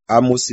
Ámósì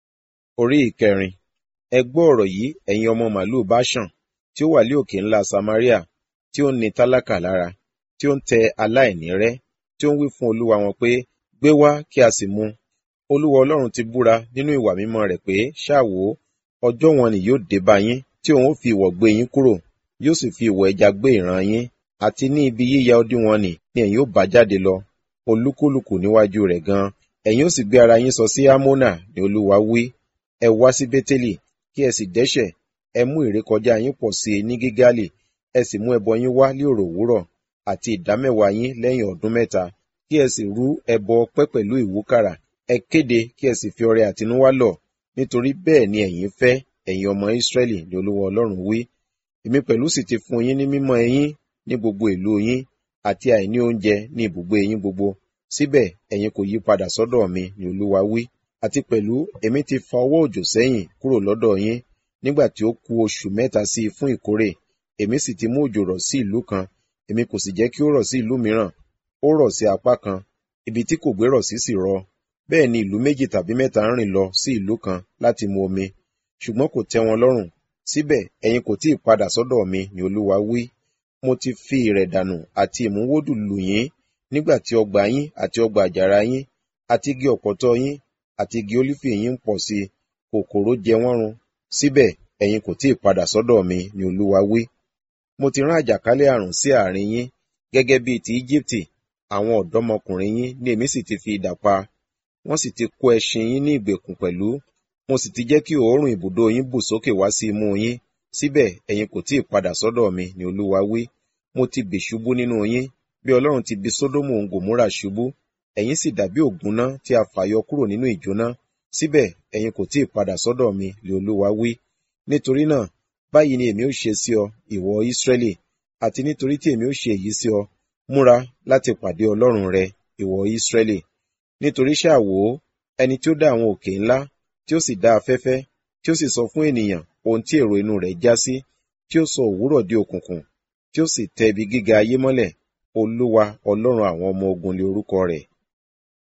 orí ìkẹrin. Ẹ gbọ́ ọ̀rọ̀ yìí, ẹ̀yin ọmọ màlúù Báṣàn, tí ó wà ní òkè ńlá Samaria, tí ó ń ni tálákà lára, tí ó ń tẹ aláìní rẹ́, tí ó ń wí fún olúwa wọn pé, gbé wá kí a sì mu. Olúwa Ọlọ́run ti búra nínú ìwà mímọ́ rẹ̀ pé, ṣáà wò ó, ọjọ́ wọn ni yóò dé bá yín, tí òun ó fi ìwọ̀ gbé yín kúrò, yóò sì fi ìwọ̀ ẹja gbé ìran yín, àti ní ibi yíya odi wọn ni ẹ̀yin ó bá jáde lọ, olúkúlùkù níwájú rẹ̀ gan. Ẹ̀yin ó sì gbé ara yín sọ sí Ámónà, ni Olúwa wí. Ẹ wá sí Bétélì, kí ẹ sì dẹ́ṣẹ̀, ẹ mú ìrékọjá yín pọ̀ sí i ní Gígálì, ẹ sì mú ẹbọ yín wá ní òrò òwúrọ̀, àti ìdámẹ́wàá yín lẹ́yìn ọdún mẹ́ta, kí ẹ sì rú ẹbọ ọpẹ́ pẹ̀lú ìwúkàrà, ẹ kéde kí ẹ sì fi ọrẹ àtinúwá lọ̀, nítorí bẹ́ẹ̀ ni ẹ̀yin fẹ́, ẹ̀yin ọmọ Ísírẹ́lì, ni Olúwa Ọlọ́run wí. Èmi pẹ̀lú sì ti fún yín ní mímọ́ eyín ní gbogbo ìlú yín, àti àìní oúnjẹ ní ibùgbé yín gbogbo. Síbẹ̀ ẹ̀yin kò yí padà sọ́dọ̀ mi, ni Olúwa wí. Àti pẹ̀lú èmi ti fa ọwọ́ òjò sẹ́yìn kúrò lọ́dọ̀ yín, nígbà tí ó kù oṣù mẹ́ta sí i fún ìkórè. Èmi sì ti mú òjò rọ̀ sí ìlú kan, èmi kò sì jẹ́ kí ó rọ̀ sí ìlú mìíràn. Ó rọ̀ sí apá kan, ibi tí kò gbé rọ̀ sí sì rọ. Bẹ́ẹ̀ ni ìlú méjì tàbí mẹ́ta ń rìn lọ sí ìlú kan láti mu omi, ṣùgbọ́n kò tẹ́ wọn lọ́rùn. Síbẹ̀ ẹ̀yin kò tí ì padà sọ́dọ̀ mi, ni Olúwa wí. Mo ti fi ìrẹ̀dànù àti ìmúwódù lù yín, nígbà tí ọgbà yín àti ọgbà àjàrà yín, àti igi ọ̀pọ̀tọ́ yín, àti igi ólífì yín ń pọ̀ sí i, kòkòrò jẹ wọ́n run. Síbẹ̀ ẹ̀yin kò tí ì padà sọ́dọ̀ mi, ni Olúwa wí. Mo ti rán àjàkálẹ̀ àrùn sí àárín yín, gẹ́gẹ́ bíi ti Íjíbítì, àwọn ọ̀dọ́mọkùnrin yín ni èmi sì ti fi idà pa. Wọ́n sì ti kó ẹṣin yín ní ìgbèkùn pẹ̀lú. Mo sì ti jẹ́ kí òórùn ibùdó yín bù sókè wá sí imú yín. Síbẹ̀ ẹ̀yin kò tí ì padà sọ́dọ̀ mi, ni Olúwa wí. Mo ti bì ṣubú nínú yín, bí Ọlọ́run ti bì Sódómù òun Gòmórà ṣubú. Ẹ̀yin sì dàbí ògúnná tí a fàyọ kúrò nínú ìjóná. Síbẹ̀ ẹ̀yin kò tí ì padà sọ́dọ̀ mi, ni Olúwa wí. Nítorí náà, báyìí ni èmi ó ṣe sí ọ, ìwọ Ísírẹ́lì, àti nítorí tí èmi ó ṣe èyí sí ọ, múra láti pàdé Ọlọ́run rẹ, ìwọ Ísírẹ́lì. Nítorí ṣáà wò ó, ẹni tí ó dá àwọn òkè ńlá, tí ó sì dá afẹ́fẹ́, tí ó sì sọ fún ènìyàn ohun tí èrò inú rẹ̀ já sí, tí ó sọ òwúrọ̀ di òkùnkùn, tí ó sì tẹ ibi gíga ayé mọ́lẹ̀, Olúwa Ọlọ́run àwọn ọmọ ogun ni orúkọ rẹ̀.